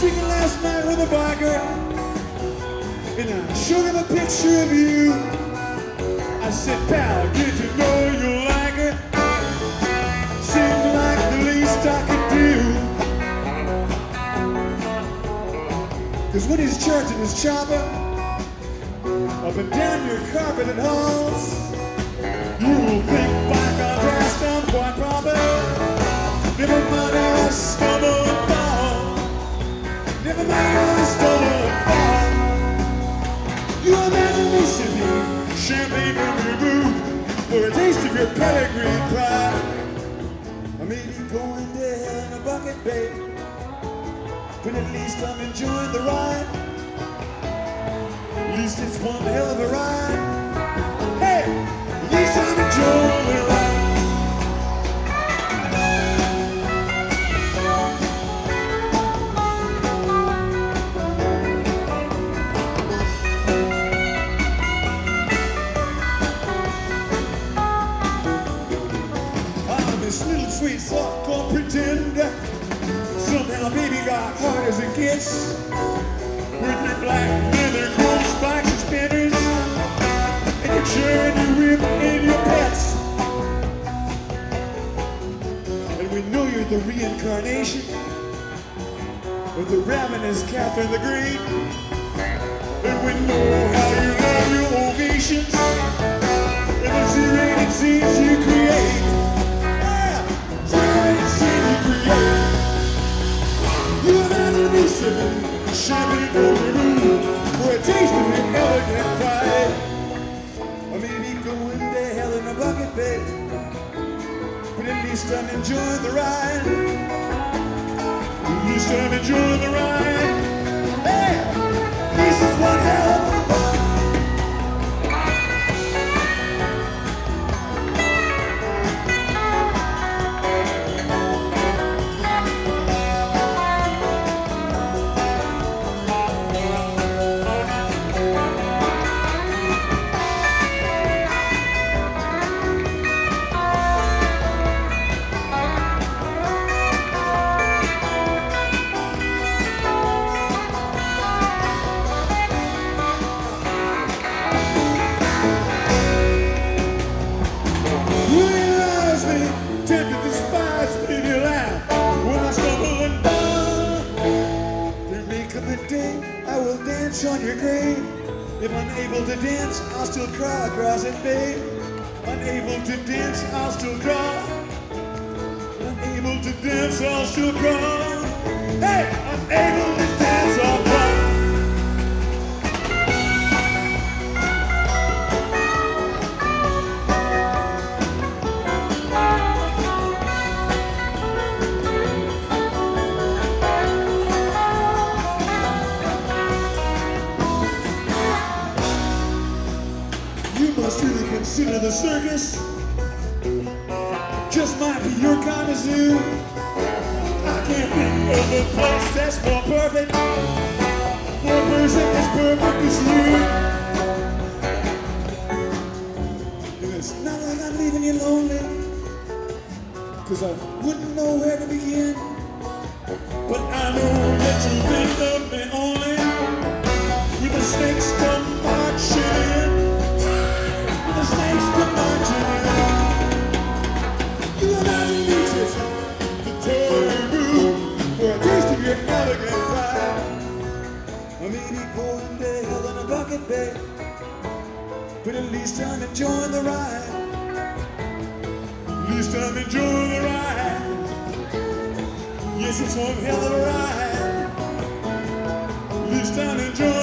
drinking last night with a biker, and I showed him a picture of you. I said, pal, get to know you like her. Seemed like the least I could do. 'Cause when he's charging his chopper up and down your carpeted halls, you will think by contrast I'm quite proper. Never mind how I stumble and fall. Never mind how I stumble and fall. You imagine me sipping champagne from your booth for a taste of your pedigree pride. I may be going to hell in a bucket, babe, but at least I'm enjoying the ride. At least it's one hell of a ride. Hey, at least I'm enjoying the ride. I'm this little sweet soft called Pretender. Somehow baby got hard as it gets. With your black leather chrome spikes and spinners, and your journey whip and your pets. And we know you're the reincarnation of the ravenous Catherine the Great. And we know how you love your ovations and the Z-rated scenes you create. Yeah, Z-rated scenes you create. You imagine me sipping champagne from your booth for a taste of your elegant pride. Or maybe going to hell in a bucket, babe, but at least I'm enjoying the ride. At least I'm enjoying the ride. Hey, at least it's one hell of a ride. On your grave. If unable to dance, I'll still crawl across it, babe. Unable to dance, I'll still crawl. Unable to dance, I'll still crawl. Hey, unable to dance, I'll crawl. Really consider the circus just might be your kind of zoo. I can't think of a place that's more perfect for a person as perfect as you. And it's not like I'm leaving you lonely, 'cause I wouldn't know where to begin. But I know that you think of me only with the snakes come marching in. The snakes come marching in. You imagine me kissing the toy booth for a taste of your elegant pride. I may be going to hell in a bucket, babe, but at least I'm enjoying the ride. At least I'm enjoying the ride. Yes, it's one hell of a ride. At least I'm enjoying